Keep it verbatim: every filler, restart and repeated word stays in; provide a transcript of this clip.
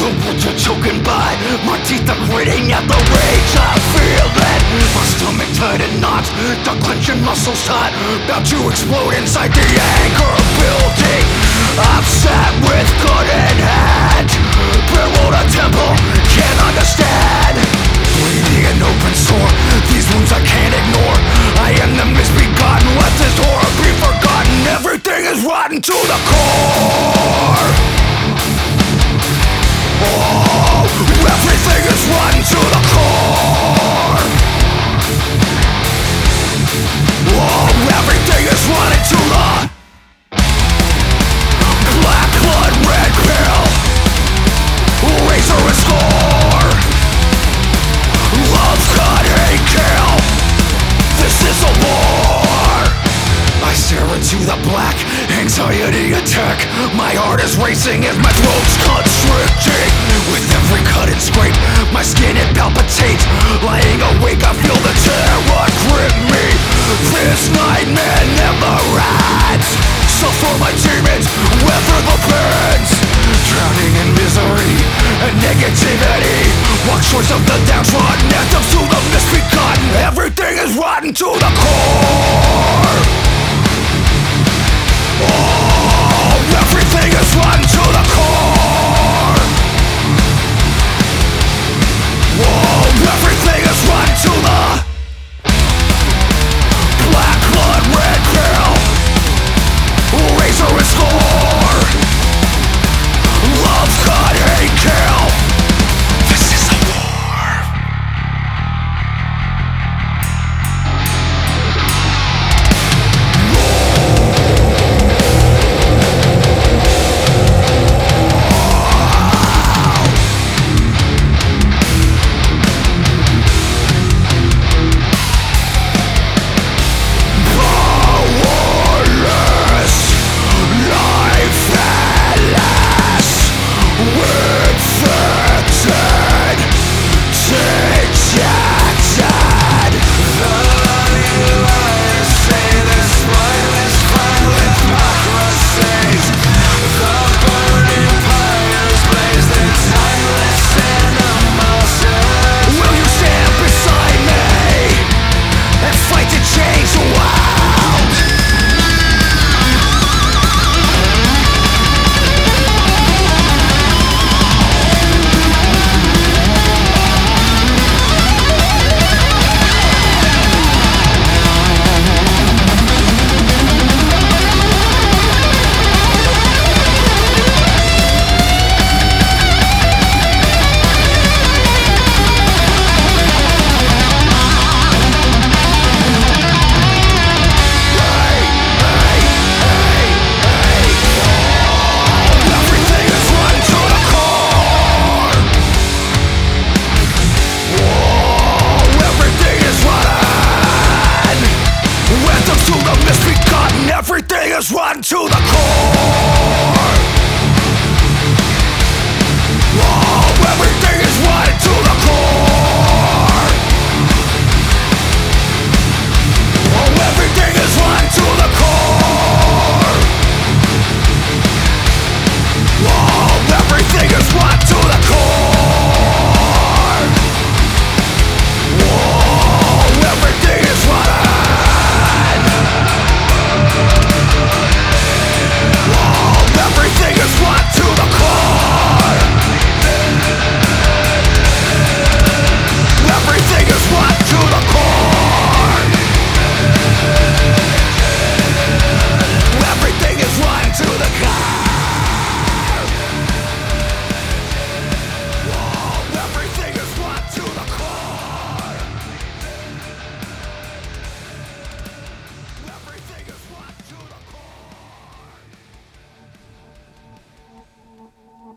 The words are choking by, my teeth are gritting at the rage. I feel it, my stomach tight in knots, the clenching muscles tight, about to explode inside the anger building. I've sat with gun in hand, barreled a temple, can't understand. Bleeding an open sore, these wounds I can't ignore. I am the misbegotten, let this horror be forgotten. Everything is rotten to the core. Oh, everything is rotten to the core. Oh, everything is rotten to the black blood, red pill, razor and score. Love, cut, hate, kill. This is a war. I stare into the black, anxiety attack. My heart is racing as my throat's constricting. With every cut and scrape, my skin it palpitates. Lying awake, I feel the terror grip me. This nightmare never ends. Suffer my demons, weather the burns. Drowning in misery and negativity. Walk shores of the downtrodden, anthems to the misbegotten. Everything is rotten to the core. Oh, everything is rotten to the core. Whoa, everything is rotten to the black blood, red pill, razor and score. Love, cut, hate, kill. This is a war. Everything is rotten to the core. Oh, everything is rotten to the core.